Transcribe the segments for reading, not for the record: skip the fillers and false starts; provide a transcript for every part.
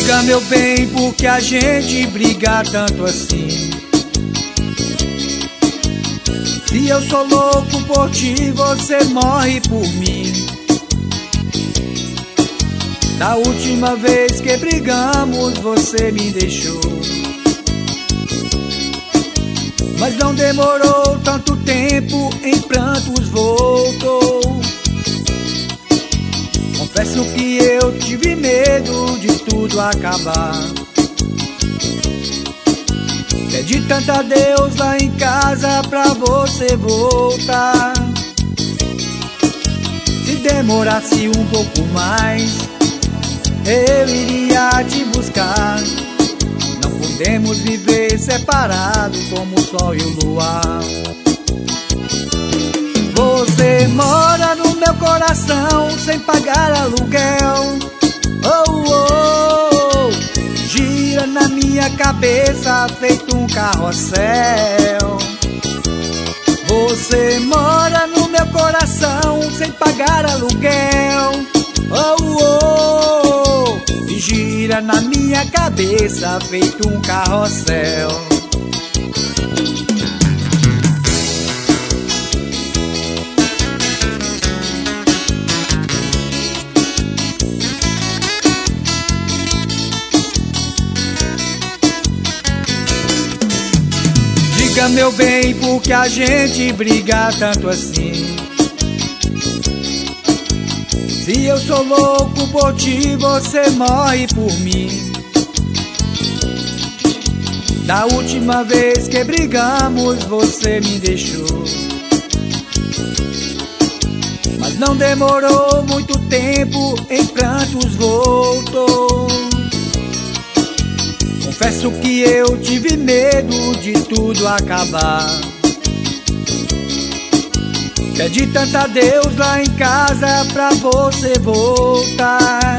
Diga, meu bem, por que a gente briga tanto assim? Se eu sou louco por ti, você morre por mim. Da última vez que brigamos, você me deixou, mas não demorou tanto tempo, em prantos voltou. Confesso que eu tive medo de tudo acabar. Pedi tanto a Deus lá em casa pra você voltar. Se demorasse um pouco mais, eu iria te buscar. Não podemos viver separados como o sol e o luar. Você mora no meu coração sem pagar aluguel. Oh, oh, oh. Gira na minha cabeça feito um carrossel. Você mora no meu coração sem pagar aluguel. Oh, oh, oh. E gira na minha cabeça feito um carrossel. Diga, meu bem, por que a gente briga tanto assim? Se eu sou louco por ti, você morre por mim. Da última vez que brigamos, você me deixou, mas não demorou muito tempo, em prantos voltou. Confesso que eu tive medo de tudo acabar. Pedi tanto a Deus lá em casa pra você voltar.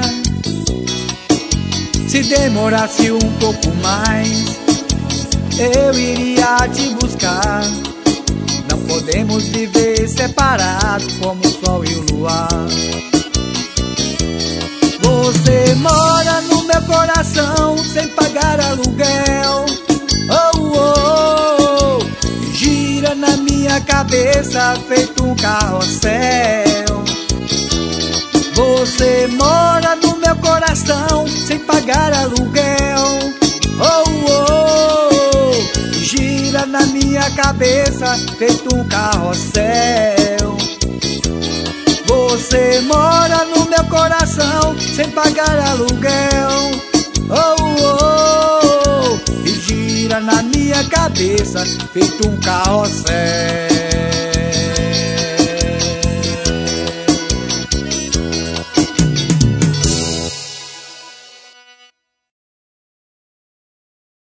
Se demorasse um pouco mais, eu iria te buscar. Não podemos viver separados como o sol e o luar. Você mora no meu coração sem pagar aluguel. Oh, oh, oh. Gira na minha cabeça feito um carrossel. Você mora no meu coração sem pagar aluguel. Oh, oh, oh. Gira na minha cabeça feito um carrossel. Você mora no meu coração sem pagar aluguel. Oh, oh, oh. E gira na minha cabeça feito um carrossel.